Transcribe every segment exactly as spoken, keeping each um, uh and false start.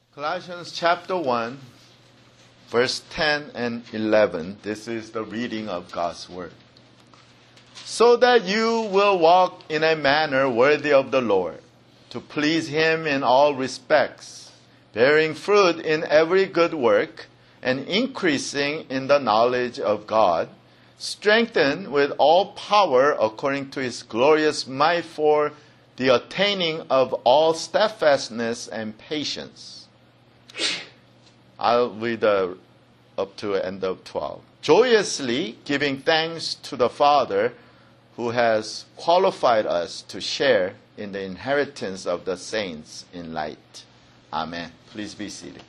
Colossians chapter one, verse ten and eleven. This is the reading of God's Word. So that you will walk in a manner worthy of the Lord, to please Him in all respects, bearing fruit in every good work, and increasing in the knowledge of God, strengthened with all power according to His glorious might for the attaining of all steadfastness and patience. I'll read uh, up to the end of twelve. Joyously giving thanks to the Father who has qualified us to share in the inheritance of the saints in light. Amen. Please be seated.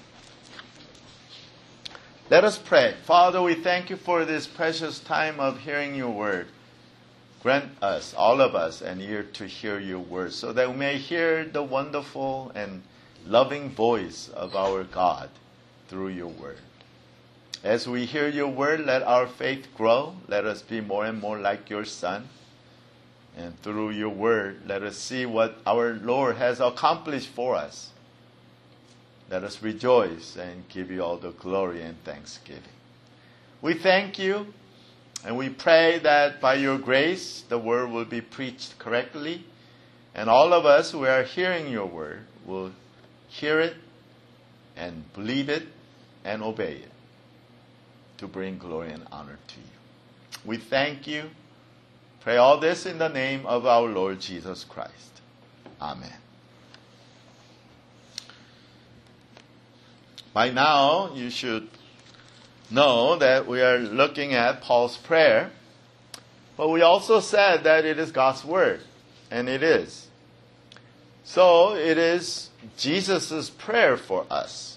Let us pray. Father, we thank you for this precious time of hearing your word. Grant us, all of us, an ear to hear your word so that we may hear the wonderful and loving voice of our God through your word. As we hear your word, let our faith grow. Let us be more and more like your Son. And through your word, let us see what our Lord has accomplished for us. Let us rejoice and give you all the glory and thanksgiving. We thank you, and we pray that by your grace, the word will be preached correctly, and all of us who are hearing your word will hear it and believe it and obey it to bring glory and honor to you. We thank you. Pray all this in the name of our Lord Jesus Christ. Amen. By now, you should know that we are looking at Paul's prayer, but we also said that it is God's word, and it is. So it is Jesus' prayer for us.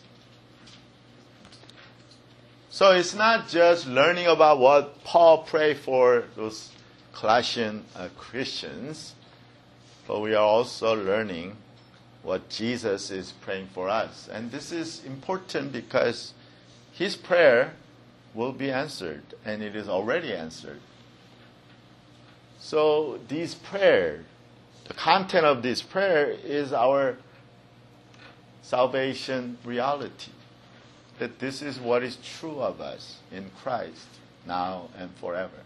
So it's not just learning about what Paul prayed for those Colossian uh, Christians, but we are also learning what Jesus is praying for us. And this is important because his prayer will be answered, and it is already answered. So these prayers, the content of this prayer is our salvation reality. That this is what is true of us in Christ, now and forever.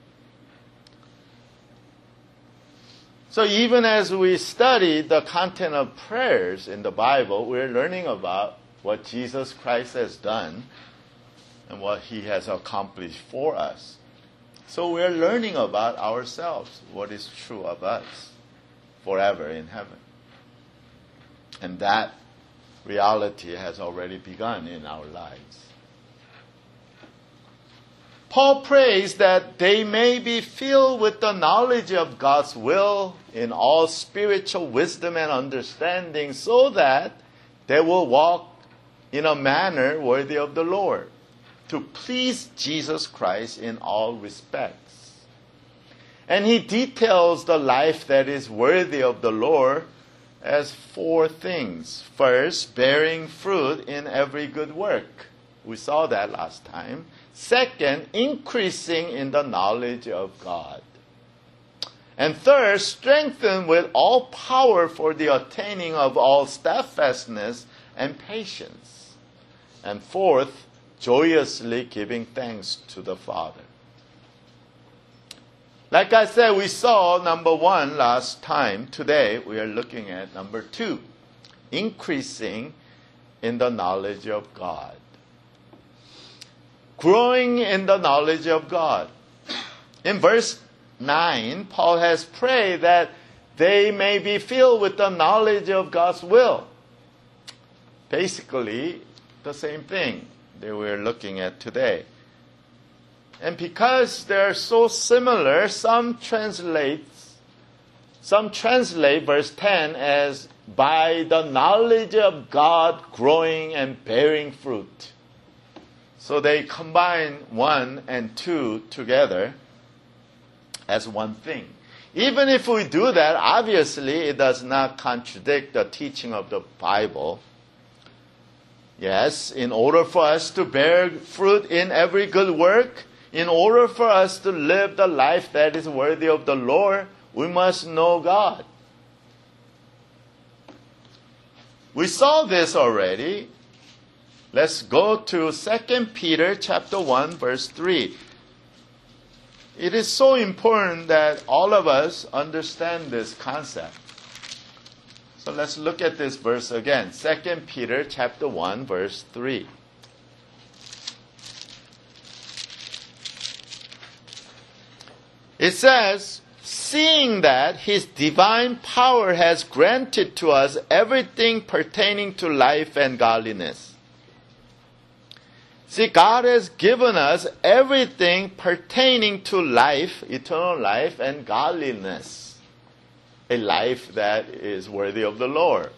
So even as we study the content of prayers in the Bible, we're learning about what Jesus Christ has done and what he has accomplished for us. So we're learning about ourselves, what is true of us forever in heaven. And that reality has already begun in our lives. Paul prays that they may be filled with the knowledge of God's will in all spiritual wisdom and understanding, so that they will walk in a manner worthy of the Lord, to please Jesus Christ in all respects. And he details the life that is worthy of the Lord as four things. First, bearing fruit in every good work. We saw that last time. Second, increasing in the knowledge of God. And third, strengthened with all power for the attaining of all steadfastness and patience. And fourth, joyously giving thanks to the Father. Like I said, we saw number one last time. Today, we are looking at number two, increasing in the knowledge of God. Growing in the knowledge of God. In verse nine, Paul has prayed that they may be filled with the knowledge of God's will. Basically, the same thing that we're looking at today. And because they're so similar, some translate, some translate verse ten as by the knowledge of God growing and bearing fruit. So they combine one and two together as one thing. Even if we do that, obviously it does not contradict the teaching of the Bible. Yes, in order for us to bear fruit in every good work, in order for us to live the life that is worthy of the Lord, we must know God. We saw this already. Let's go to Second Peter chapter one, verse three. It is so important that all of us understand this concept. So let's look at this verse again. Second Peter chapter one, verse three. It says, seeing that His divine power has granted to us everything pertaining to life and godliness. See, God has given us everything pertaining to life, eternal life, and godliness. A life that is worthy of the Lord.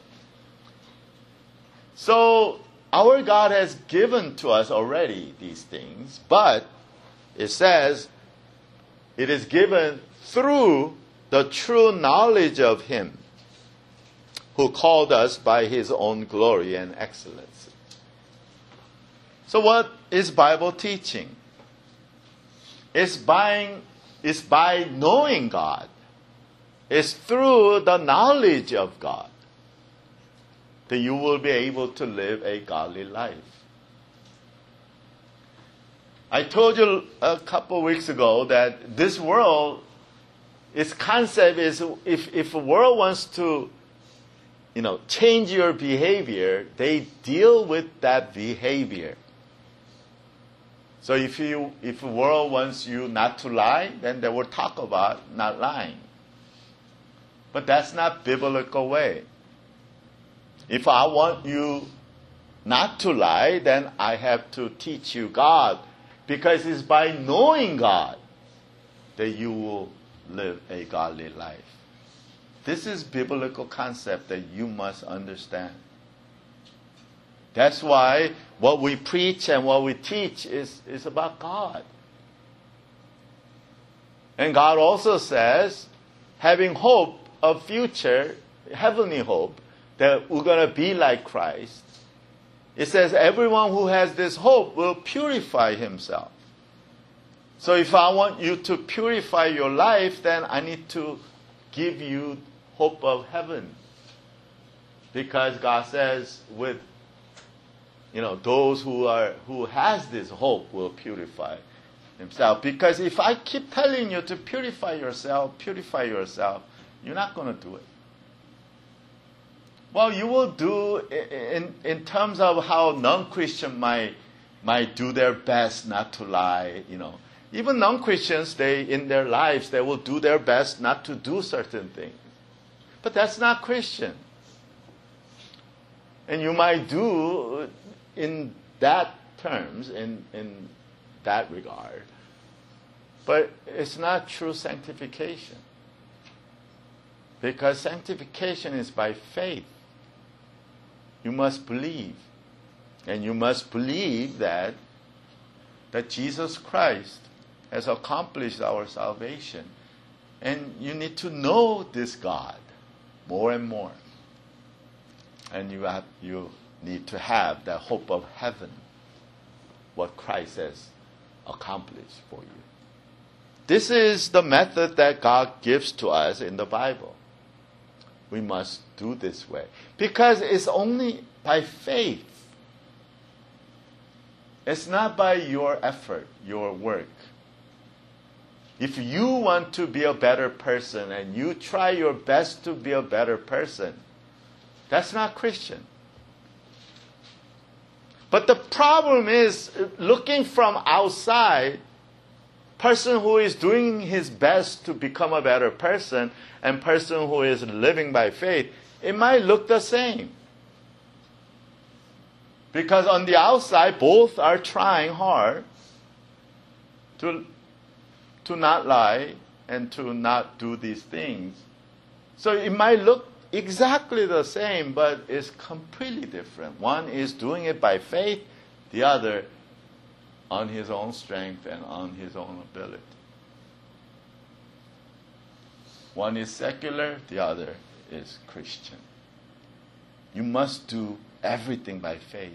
So, our God has given to us already these things, but it says it is given through the true knowledge of Him who called us by His own glory and excellency. So what is Bible teaching? It's by, it's by knowing God. It's through the knowledge of God that you will be able to live a godly life. I told you a couple of weeks ago that this world, its concept is if, if a world wants to, you know, change your behavior, they deal with that behavior. So if you if the world wants you not to lie, then they will talk about not lying. But that's not biblical way. If I want you not to lie, then I have to teach you God. Because it's by knowing God that you will live a godly life. This is biblical concept that you must understand. That's why what we preach and what we teach is, is about God. And God also says, having hope of future, heavenly hope, that we're going to be like Christ. It says everyone who has this hope will purify himself. So if I want you to purify your life, then I need to give you hope of heaven. Because God says with you know those who are who has this hope will purify himself. Because if I keep telling you to purify yourself, purify yourself, you're not going to do it. Well, you will do in in terms of how non-Christian might might do their best not to lie. You know, even non-Christians, they in their lives they will do their best not to do certain things. But that's not Christian. And you might do in that terms, in in that regard. But it's not true sanctification. Because sanctification is by faith. You must believe. And you must believe that, that Jesus Christ has accomplished our salvation. And you need to know this God more and more. And you have, you need to have the hope of heaven, what Christ has accomplished for you. This is the method that God gives to us in the Bible. We must do this way. Because it's only by faith. It's not by your effort, your work. If you want to be a better person and you try your best to be a better person, that's not Christian. But the problem is, looking from outside, person who is doing his best to become a better person and person who is living by faith, it might look the same. Because on the outside, both are trying hard to, to not lie and to not do these things. So it might look exactly the same, but it's completely different. One is doing it by faith, the other on his own strength and on his own ability. One is secular, the other is Christian. You must do everything by faith.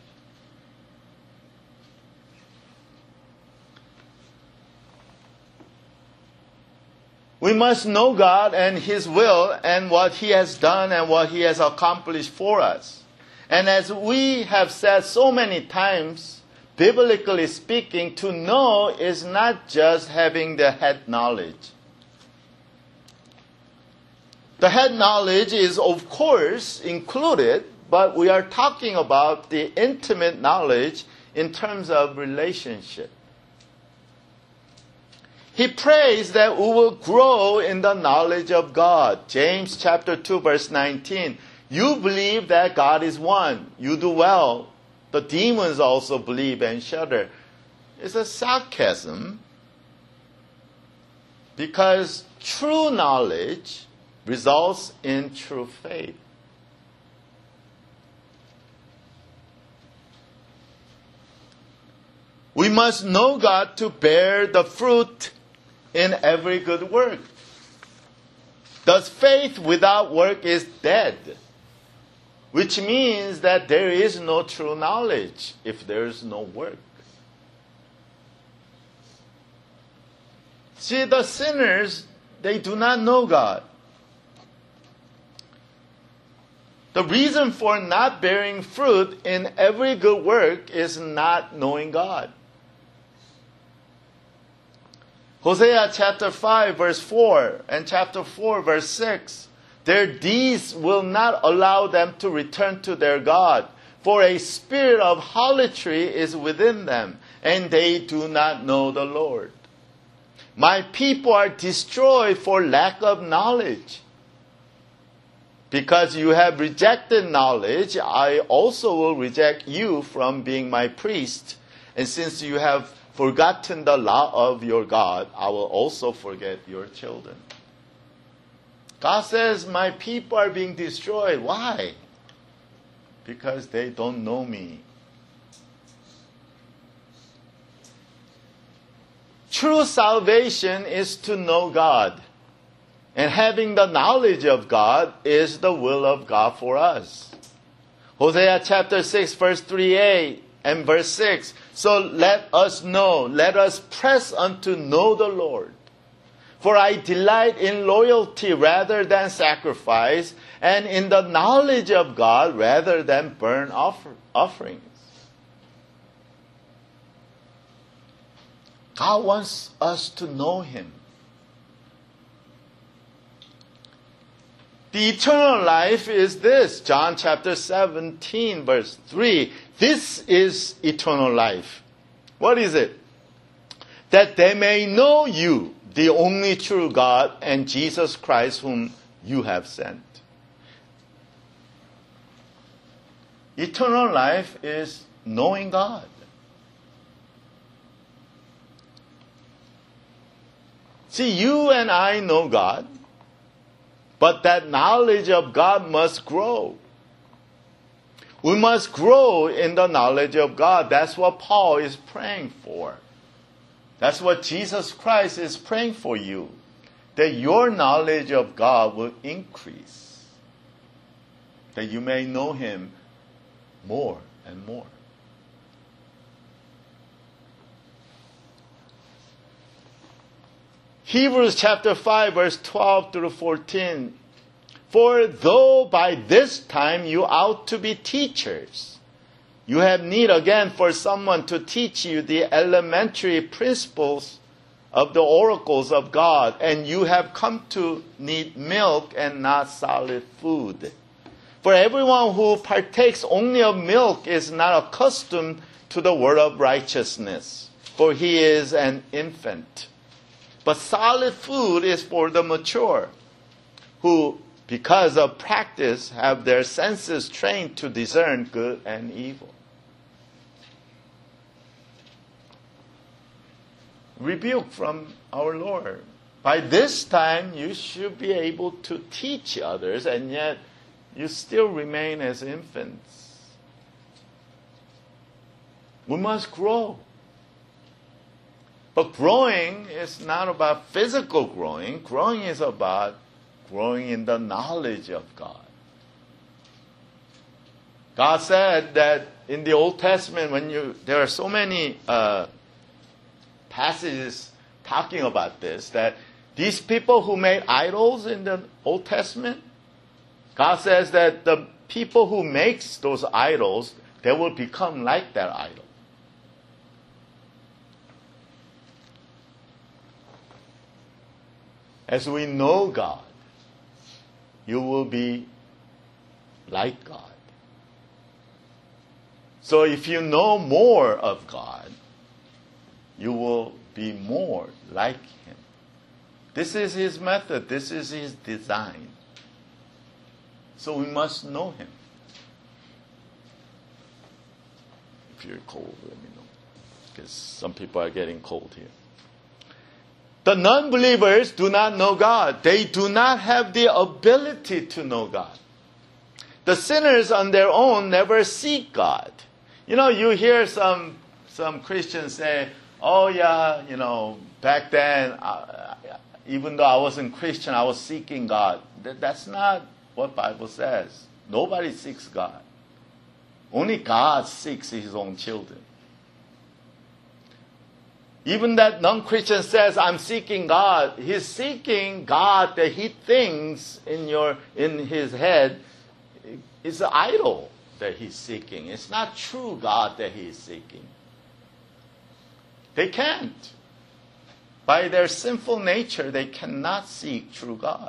We must know God and His will and what He has done and what He has accomplished for us. And as we have said so many times, biblically speaking, to know is not just having the head knowledge. The head knowledge is, of course, included, but we are talking about the intimate knowledge in terms of relationship. He prays that we will grow in the knowledge of God. James chapter two, verse nineteen. You believe that God is one. You do well. The demons also believe and shudder. It's a sarcasm because true knowledge results in true faith. We must know God to bear the fruit in every good work. Thus, faith without work is dead, which means that there is no true knowledge if there is no work. See, the sinners, they do not know God. The reason for not bearing fruit in every good work is not knowing God. Hosea chapter five, verse four, and chapter four, verse six. Their deeds will not allow them to return to their God, for a spirit of harlotry is within them, and they do not know the Lord. My people are destroyed for lack of knowledge. Because you have rejected knowledge, I also will reject you from being my priest. And since you have forgotten the law of your God, I will also forget your children. God says, my people are being destroyed. Why? Because they don't know me. True salvation is to know God. And having the knowledge of God is the will of God for us. Hosea chapter six, verse three a and verse six. So let us know, let us press on to know the Lord. For I delight in loyalty rather than sacrifice, and in the knowledge of God rather than burnt offer, offerings. God wants us to know Him. The eternal life is this, John chapter seventeen, verse three. This is eternal life. What is it? That they may know you, the only true God, and Jesus Christ whom you have sent. Eternal life is knowing God. See, you and I know God. But that knowledge of God must grow. We must grow in the knowledge of God. That's what Paul is praying for. That's what Jesus Christ is praying for you. That your knowledge of God will increase. That you may know Him more and more. Hebrews chapter five, verse twelve through fourteen. For though by this time you ought to be teachers, you have need again for someone to teach you the elementary principles of the oracles of God, and you have come to need milk and not solid food. For everyone who partakes only of milk is not accustomed to the word of righteousness, for he is an infant. But solid food is for the mature, who, because of practice, have their senses trained to discern good and evil. Rebuke from our Lord. By this time, you should be able to teach others, and yet you still remain as infants. We must grow. But growing is not about physical growing. Growing is about growing in the knowledge of God. God said that in the Old Testament, when you there are so many uh, passages talking about this, that these people who made idols in the Old Testament, God says that the people who makes those idols, they will become like that idol. As we know God, you will be like God. So if you know more of God, you will be more like Him. This is His method. This is His design. So we must know Him. If you're cold, let me know. Because some people are getting cold here. The non-believers do not know God. They do not have the ability to know God. The sinners on their own never seek God. You know, you hear some some Christians say, oh yeah, you know, back then, uh, even though I wasn't Christian, I was seeking God. That, that's not what the Bible says. Nobody seeks God. Only God seeks His own children. Even that non-Christian says, I'm seeking God. He's seeking God that he thinks in your in his head is an idol that he's seeking. It's not true God that he is seeking. They can't. By their sinful nature, they cannot seek true God.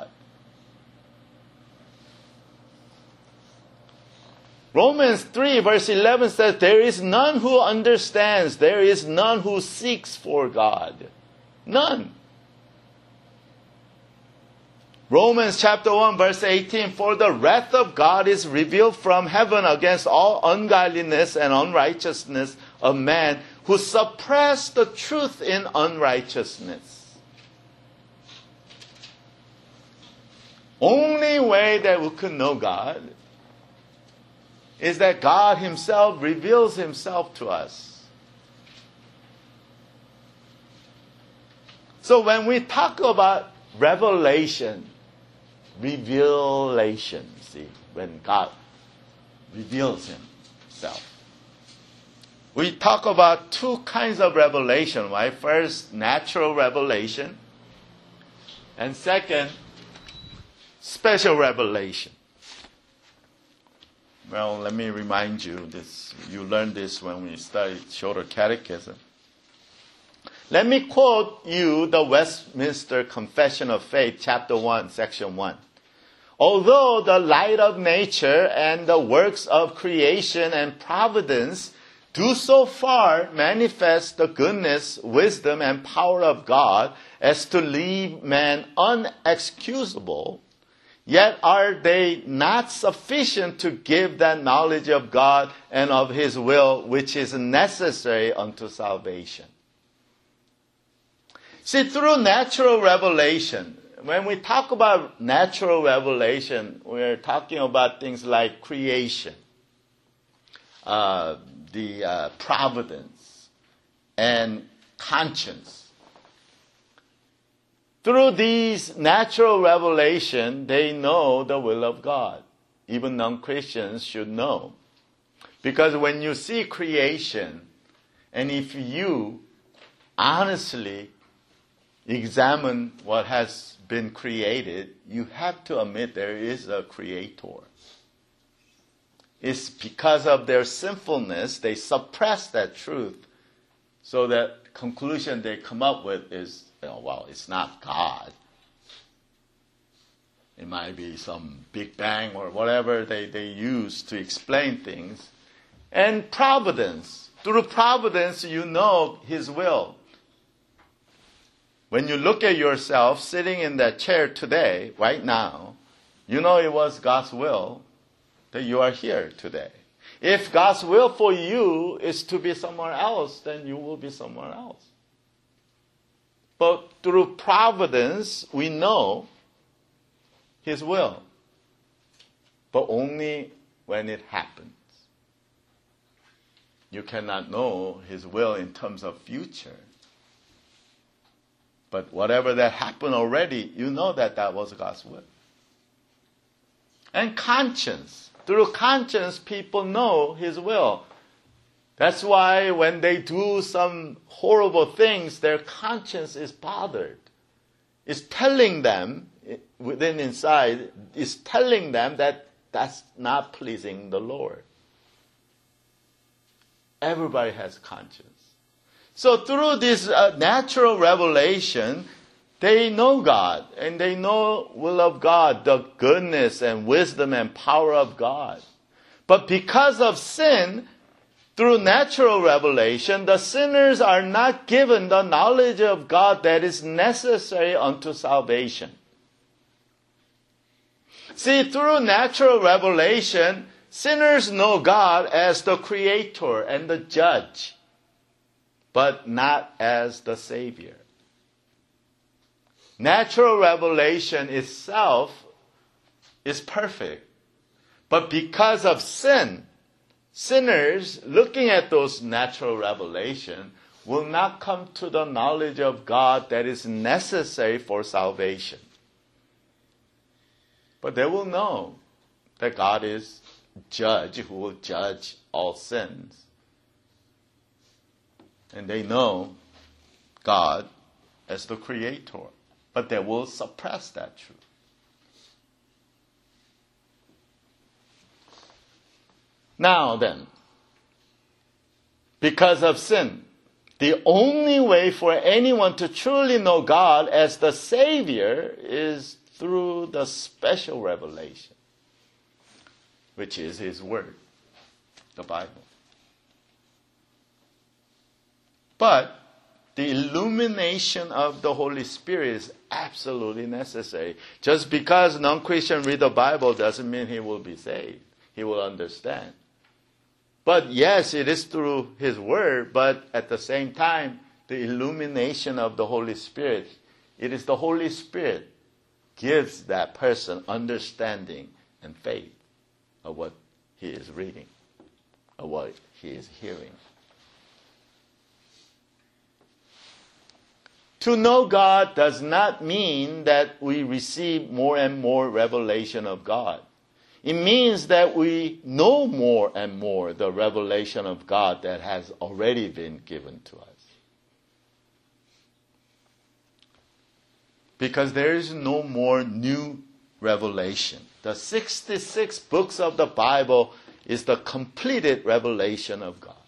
Romans three verse eleven says, there is none who understands, there is none who seeks for God. None. Romans chapter one verse eighteen, for the wrath of God is revealed from heaven against all ungodliness and unrighteousness of man who suppress the truth in unrighteousness. Only way that we could know God is that God Himself reveals Himself to us. So when we talk about revelation, revelation, see, when God reveals Himself, we talk about two kinds of revelation, right? First, natural revelation, and second, special revelation. Well, let me remind you this. You learned this when we studied Shorter Catechism. Let me quote you the Westminster Confession of Faith, chapter one, section one. Although the light of nature and the works of creation and providence do so far manifest the goodness, wisdom, and power of God as to leave man unexcusable, yet are they not sufficient to give that knowledge of God and of His will which is necessary unto salvation. See, through natural revelation, when we talk about natural revelation, we're talking about things like creation, uh, the uh, providence, and conscience. Through these natural revelation, they know the will of God. Even non-Christians should know. Because when you see creation, and if you honestly examine what has been created, you have to admit there is a creator. It's because of their sinfulness, they suppress that truth. So that conclusion they come up with is, you know, well, it's not God. It might be some Big Bang or whatever they, they use to explain things. And providence. Through providence, you know His will. When you look at yourself sitting in that chair today, right now, you know it was God's will that you are here today. If God's will for you is to be somewhere else, then you will be somewhere else. But through providence, we know His will. But only when it happens. You cannot know His will in terms of future. But whatever that happened already, you know that that was God's will. And conscience. Through conscience, people know His will. That's why when they do some horrible things, their conscience is bothered. It's telling them, within inside, it's telling them that that's not pleasing the Lord. Everybody has conscience. So through this uh, natural revelation, they know God, and they know will of God, the goodness and wisdom and power of God. But because of sin, through natural revelation, the sinners are not given the knowledge of God that is necessary unto salvation. See, through natural revelation, sinners know God as the creator and the judge, but not as the Savior. Natural revelation itself is perfect. But because of sin, sinners looking at those natural revelation will not come to the knowledge of God that is necessary for salvation. But they will know that God is judge who will judge all sins. And they know God as the creator. But they will suppress that truth. Now then, because of sin, the only way for anyone to truly know God as the Savior is through the special revelation, which is His Word, the Bible. But the illumination of the Holy Spirit is absolutely necessary. Just because a non-Christian read the Bible doesn't mean he will be saved. He will understand. But yes, it is through His Word, but at the same time, the illumination of the Holy Spirit, it is the Holy Spirit gives that person understanding and faith of what he is reading, of what he is hearing. To know God does not mean that we receive more and more revelation of God. It means that we know more and more the revelation of God that has already been given to us. Because there is no more new revelation. The sixty-six books of the Bible is the completed revelation of God.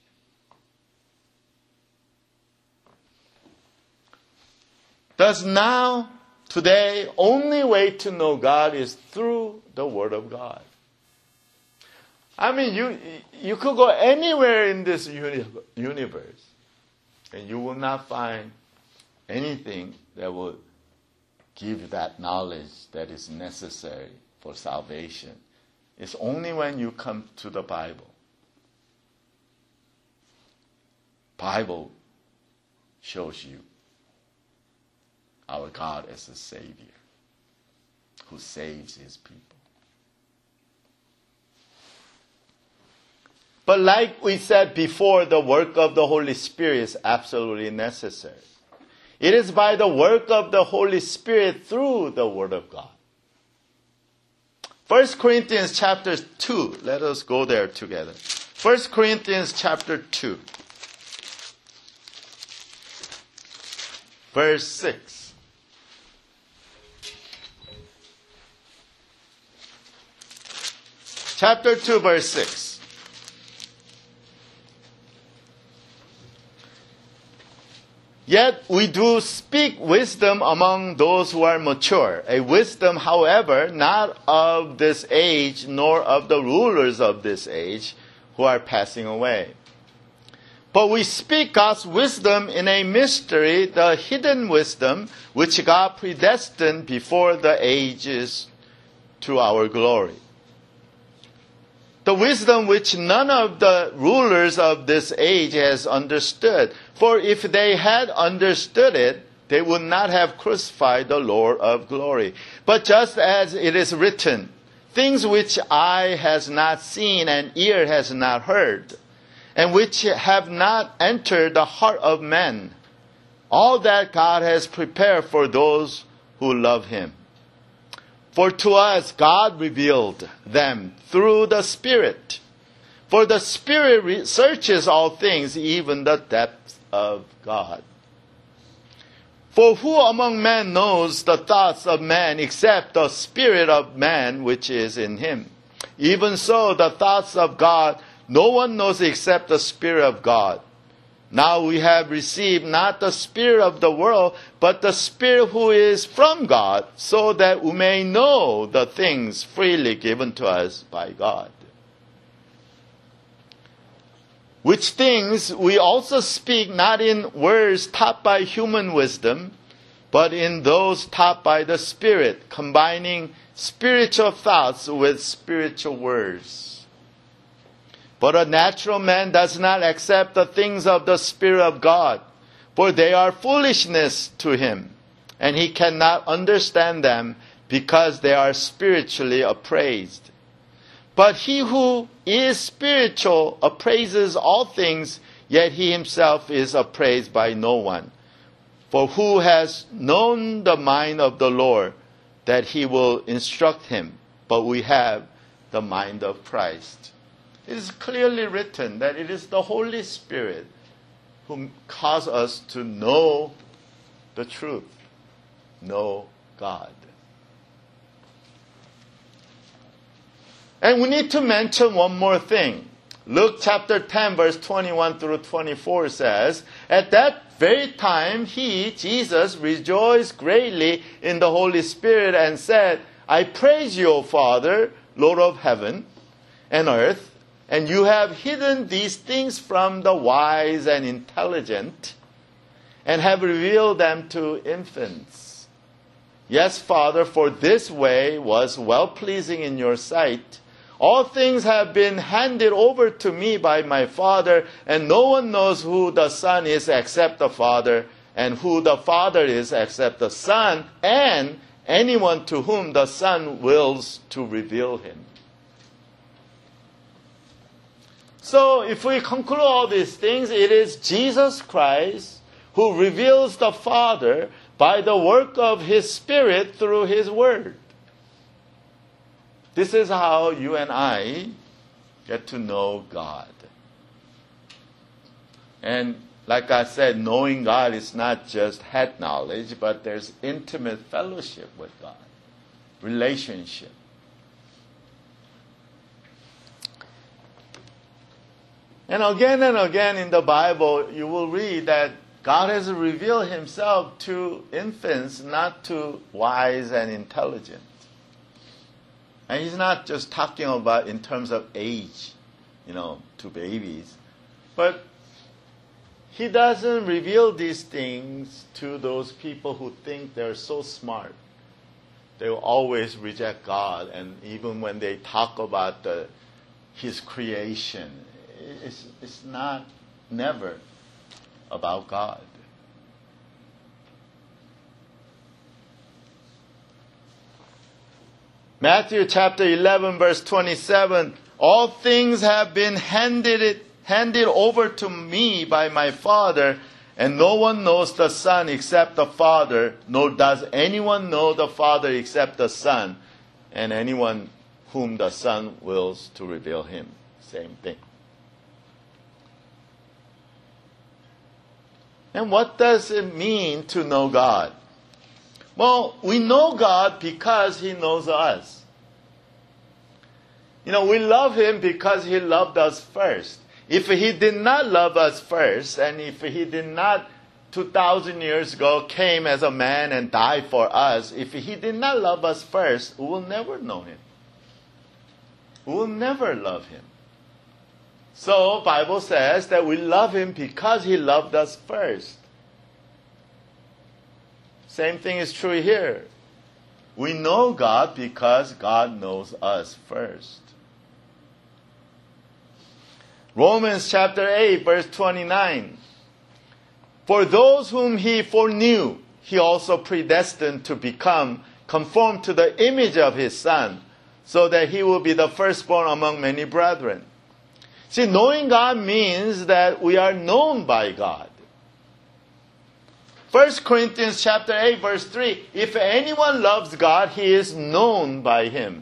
Thus now, today, only way to know God is through the Word of God. I mean, you you could go anywhere in this uni- universe, and you will not find anything that will give that knowledge that is necessary for salvation. It's only when you come to the Bible. Bible shows you our God as a Savior who saves His people. But like we said before, the work of the Holy Spirit is absolutely necessary. It is by the work of the Holy Spirit through the Word of God. First Corinthians chapter two. Let us go there together. First Corinthians chapter two. Verse six. Chapter two, verse six. Yet we do speak wisdom among those who are mature, a wisdom, however, not of this age, nor of the rulers of this age, who are passing away. But we speak God's wisdom in a mystery, the hidden wisdom, which God predestined before the ages to our glory. The wisdom which none of the rulers of this age has understood. For if they had understood it, they would not have crucified the Lord of glory. But just as it is written, things which eye has not seen and ear has not heard, and which have not entered the heart of men, all that God has prepared for those who love Him. For to us God revealed them through the Spirit. For the Spirit searches all things, even the depths of God. For who among men knows the thoughts of man except the spirit of man which is in him? Even so, the thoughts of God, no one knows except the Spirit of God. Now we have received not the spirit of the world, but the Spirit who is from God, so that we may know the things freely given to us by God. Which things we also speak not in words taught by human wisdom, but in those taught by the Spirit, combining spiritual thoughts with spiritual words. But a natural man does not accept the things of the Spirit of God, for they are foolishness to him, and he cannot understand them because they are spiritually appraised. But he who is spiritual appraises all things, yet he himself is appraised by no one. For who has known the mind of the Lord, that he will instruct him? But we have the mind of Christ. It is clearly written that it is the Holy Spirit who causes us to know the truth, know God. And we need to mention one more thing. Luke chapter ten, verse twenty-one through twenty-four says, at that very time he, Jesus, rejoiced greatly in the Holy Spirit and said, I praise you, O Father, Lord of heaven and earth, and you have hidden these things from the wise and intelligent, and have revealed them to infants. Yes, Father, for this way was well-pleasing in your sight. All things have been handed over to me by my Father, and no one knows who the Son is except the Father, and who the Father is except the Son, and anyone to whom the Son wills to reveal him. So if we conclude all these things, it is Jesus Christ who reveals the Father by the work of His Spirit through His Word. This is how you and I get to know God. And like I said, knowing God is not just head knowledge, but there's intimate fellowship with God, relationship. And again and again in the Bible, you will read that God has revealed Himself to infants, not to wise and intelligent. And He's not just talking about in terms of age, you know, to babies. But He doesn't reveal these things to those people who think they're so smart. They will always reject God. And even when they talk about the, His creation, It's, it's not, never about God. Matthew chapter eleven, verse twenty-seven, all things have been handed, handed over to me by my Father, and no one knows the Son except the Father, nor does anyone know the Father except the Son, and anyone whom the Son wills to reveal Him. Same thing. And what does it mean to know God? Well, we know God because He knows us. You know, we love Him because He loved us first. If He did not love us first, and if He did not two thousand years ago came as a man and died for us, if He did not love us first, we will never know Him. We will never love Him. So, Bible says that we love Him because He loved us first. Same thing is true here. We know God because God knows us first. Romans chapter eight, verse twenty-nine. For those whom He foreknew, He also predestined to become conformed to the image of His Son, so that He will be the firstborn among many brethren. See, knowing God means that we are known by God. First Corinthians chapter eight, verse three, if anyone loves God, he is known by Him.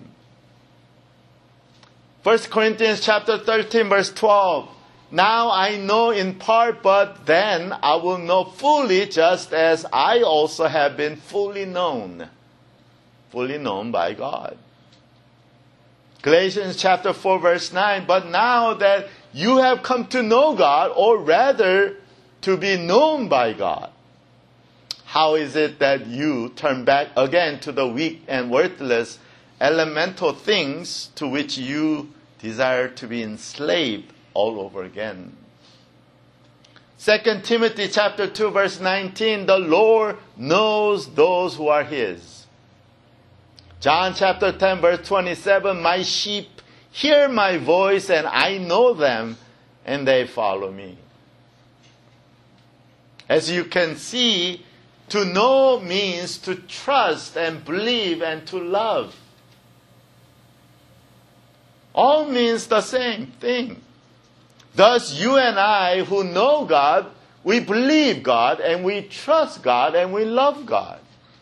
First Corinthians chapter thirteen, verse twelve, now I know in part, but then I will know fully, just as I also have been fully known. Fully known by God. Galatians chapter four verse nine, but now that you have come to know God, or rather to be known by God, how is it that you turn back again to the weak and worthless elemental things to which you desire to be enslaved all over again? Second Timothy chapter two verse nineteen, the Lord knows those who are His. John chapter ten verse twenty-seven, my sheep hear my voice and I know them and they follow me. As you can see, to know means to trust and believe and to love. All means the same thing. Thus, you and I who know God, we believe God and we trust God and we love God.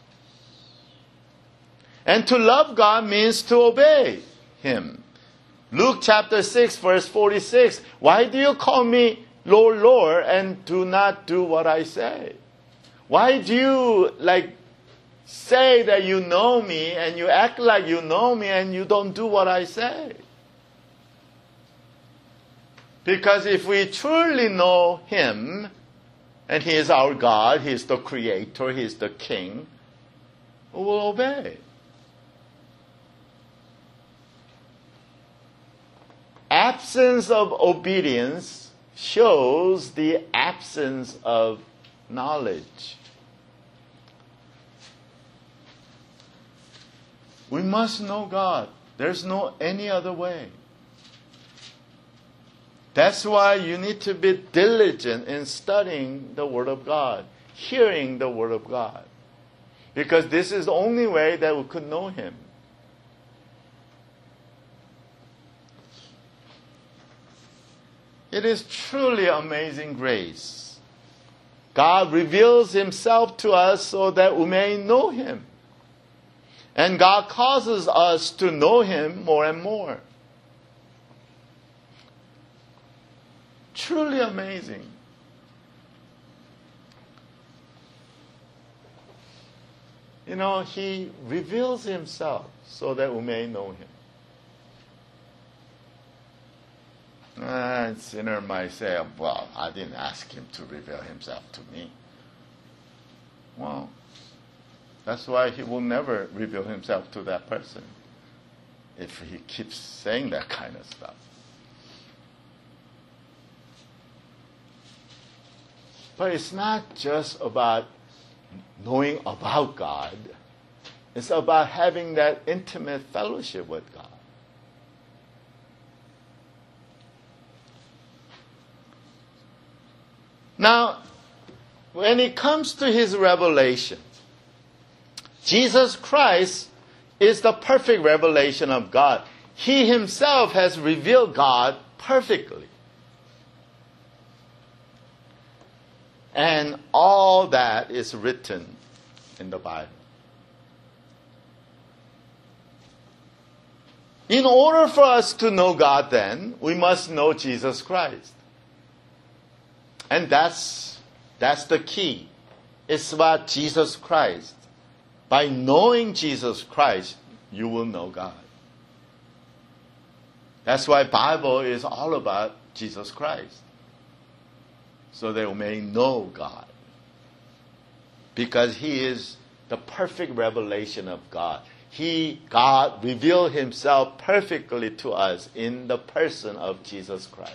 And to love God means to obey Him. Luke chapter six verse forty-six, why do you call me Lord, Lord, and do not do what I say? Why do you like say that you know me and you act like you know me and you don't do what I say? Because if we truly know Him, and He is our God, He is the Creator, He is the King, we will obey. Absence of obedience shows the absence of knowledge. We must know God. There's no any other way. That's why you need to be diligent in studying the Word of God, hearing the Word of God. Because this is the only way that we could know Him. It is truly amazing grace. God reveals Himself to us so that we may know Him. And God causes us to know Him more and more. Truly amazing. You know, He reveals Himself so that we may know Him. And sinner might say, well, I didn't ask Him to reveal Himself to me. Well, that's why He will never reveal Himself to that person if he keeps saying that kind of stuff. But it's not just about knowing about God. It's about having that intimate fellowship with God. Now, when it comes to His revelation, Jesus Christ is the perfect revelation of God. He Himself has revealed God perfectly. And all that is written in the Bible. In order for us to know God then, we must know Jesus Christ. And that's, that's the key. It's about Jesus Christ. By knowing Jesus Christ, you will know God. That's why the Bible is all about Jesus Christ. So that we may know God. Because He is the perfect revelation of God. He, God, revealed Himself perfectly to us in the person of Jesus Christ.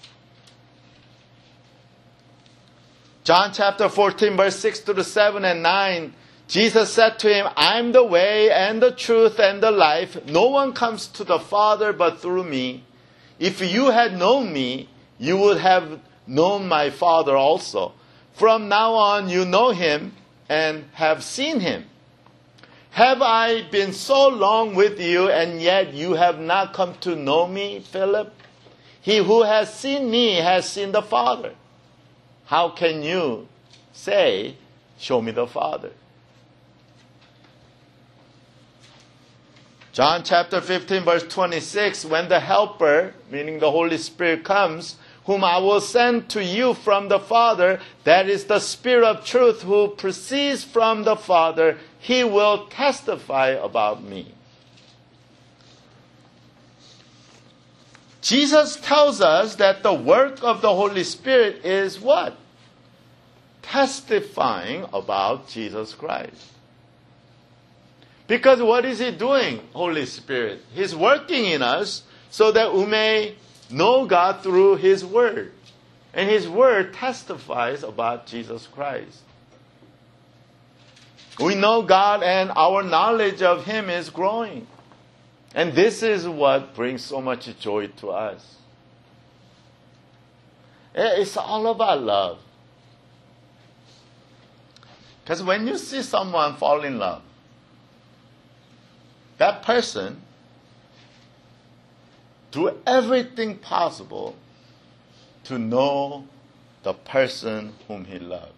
John chapter fourteen, verse six to seven and nine, Jesus said to him, I am the way and the truth and the life. No one comes to the Father but through me. If you had known me, you would have known my Father also. From now on you know Him and have seen Him. Have I been so long with you and yet you have not come to know me, Philip? He who has seen me has seen the Father. How can you say, show me the Father? John chapter fifteen verse twenty-six, when the Helper, meaning the Holy Spirit, comes, whom I will send to you from the Father, that is the Spirit of truth who proceeds from the Father, He will testify about me. Jesus tells us that the work of the Holy Spirit is what? Testifying about Jesus Christ. Because what is He doing, Holy Spirit? He's working in us so that we may know God through His Word. And His Word testifies about Jesus Christ. We know God and our knowledge of Him is growing. And this is what brings so much joy to us. It's all about love. Because when you see someone fall in love, that person do everything possible to know the person whom he loves.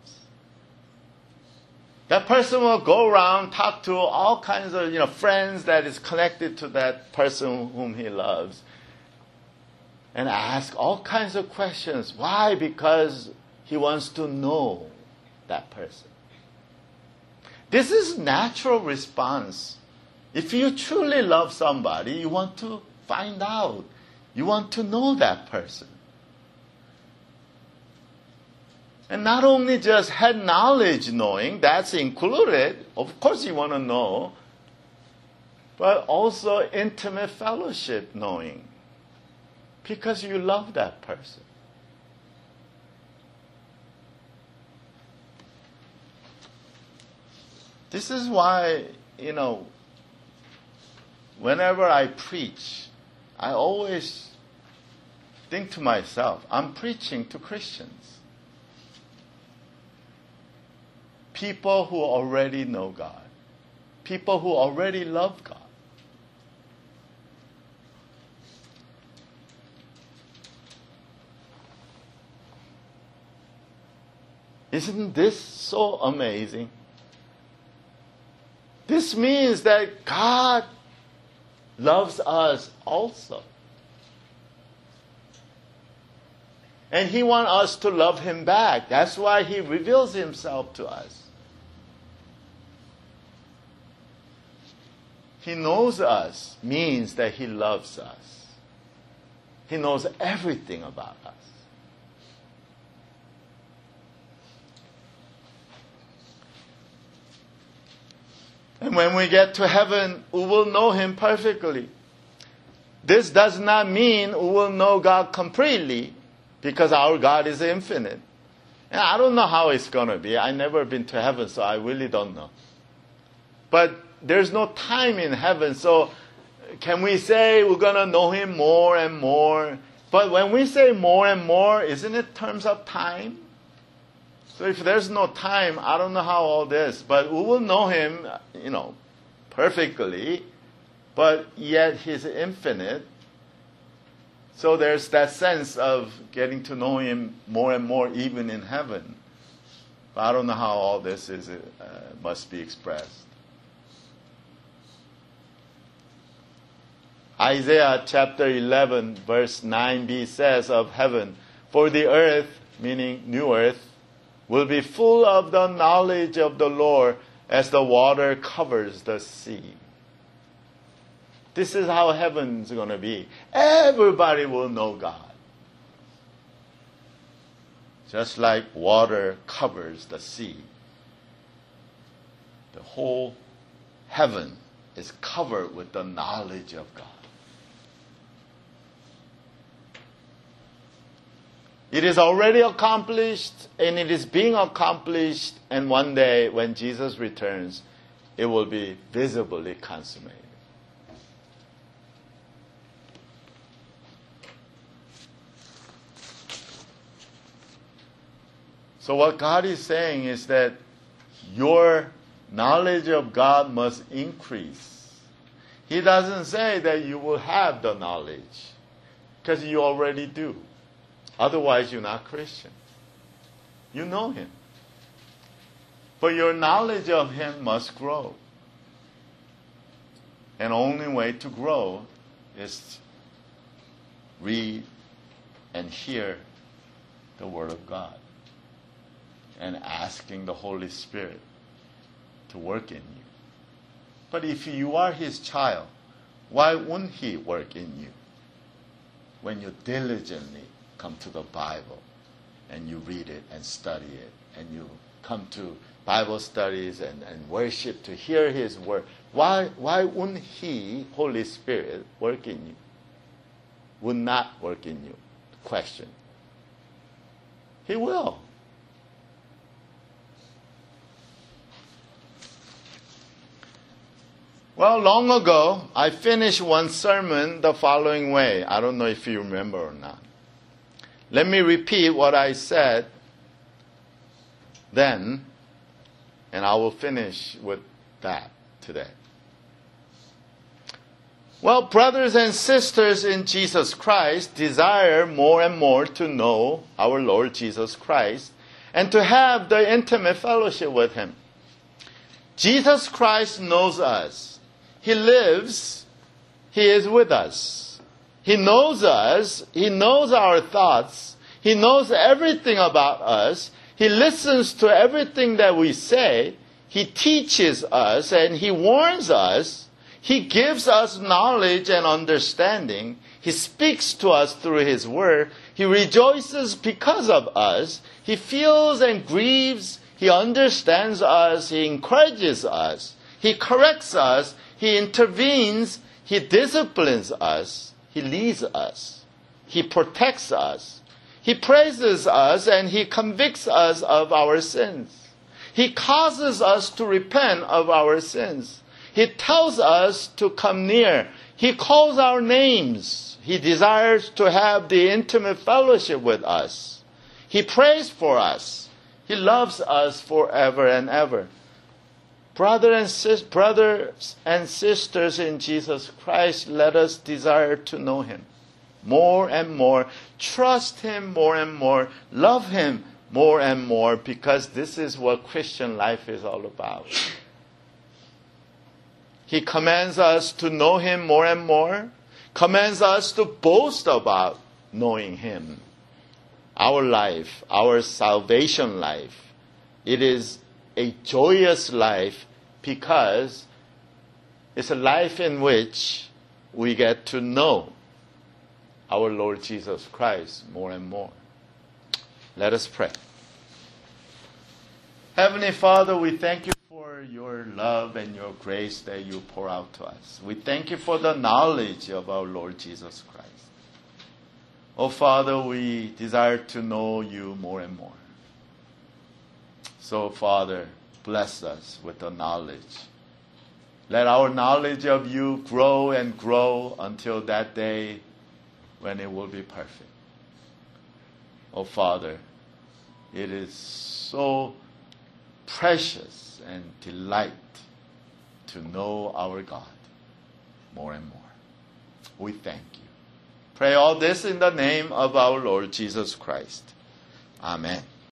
That person will go around, talk to all kinds of you know friends that is connected to that person whom he loves, and ask all kinds of questions. Why? Because he wants to know that person. This is natural response. If you truly love somebody, you want to find out. You want to know that person. And not only just head knowledge knowing, that's included. Of course you want to know. But also intimate fellowship knowing. Because you love that person. This is why, you know, whenever I preach, I always think to myself, I'm preaching to Christians. People who already know God. People who already love God. Isn't this so amazing? This means that God loves us also. And He wants us to love Him back. That's why He reveals Himself to us. He knows us means that He loves us. He knows everything about us. And when we get to heaven, we will know Him perfectly. This does not mean we will know God completely, because our God is infinite. And I don't know how it's going to be. I've never been to heaven, so I really don't know. But there's no time in heaven, so can we say we're going to know Him more and more? But when we say more and more, isn't it terms of time? So if there's no time, I don't know how all this, but we will know Him, you know, perfectly, but yet He's infinite. So there's that sense of getting to know Him more and more even in heaven. But I don't know how all this is uh, must be expressed. Isaiah chapter eleven verse nine b says of heaven, "For the earth," meaning new earth, "will be full of the knowledge of the Lord as the water covers the sea." This is how heaven's going to be. Everybody will know God. Just like water covers the sea. The whole heaven is covered with the knowledge of God. It is already accomplished, and it is being accomplished, and one day when Jesus returns, it will be visibly consummated. So what God is saying is that your knowledge of God must increase. He doesn't say that you will have the knowledge, because you already do. Otherwise, you're not Christian. You know Him. But your knowledge of Him must grow. And the only way to grow is to read and hear the Word of God. And asking the Holy Spirit to work in you. But if you are His child, why wouldn't He work in you? when you diligently come to the Bible and you read it and study it and you come to Bible studies and, and worship to hear His word. Why, why wouldn't He, Holy Spirit, work in you? Would not work in you? Question. He will. Well, long ago, I finished one sermon the following way. I don't know if you remember or not. Let me repeat what I said then, and I will finish with that today. Well, brothers and sisters in Jesus Christ desire more and more to know our Lord Jesus Christ and to have the intimate fellowship with Him. Jesus Christ knows us. He lives. He is with us. He knows us. He knows our thoughts. He knows everything about us. He listens to everything that we say. He teaches us and He warns us. He gives us knowledge and understanding. He speaks to us through His word. He rejoices because of us. He feels and grieves. He understands us. He encourages us. He corrects us. He intervenes. He disciplines us. He leads us. He protects us. He praises us and He convicts us of our sins. He causes us to repent of our sins. He tells us to come near. He calls our names. He desires to have the intimate fellowship with us. He prays for us. He loves us forever and ever. Brother and sis- brothers and sisters in Jesus Christ, let us desire to know Him more and more, trust Him more and more, love Him more and more, because this is what Christian life is all about. He commands us to know Him more and more, commands us to boast about knowing Him. Our life, our salvation life, it is a joyous life because it's a life in which we get to know our Lord Jesus Christ more and more. Let us pray. Heavenly Father, we thank You for Your love and Your grace that You pour out to us. We thank You for the knowledge of our Lord Jesus Christ. Oh Father, we desire to know You more and more. So Father, bless us with the knowledge. Let our knowledge of You grow and grow until that day when it will be perfect. Oh Father, it is so precious and delight to know our God more and more. We thank You. Pray all this in the name of our Lord Jesus Christ. Amen.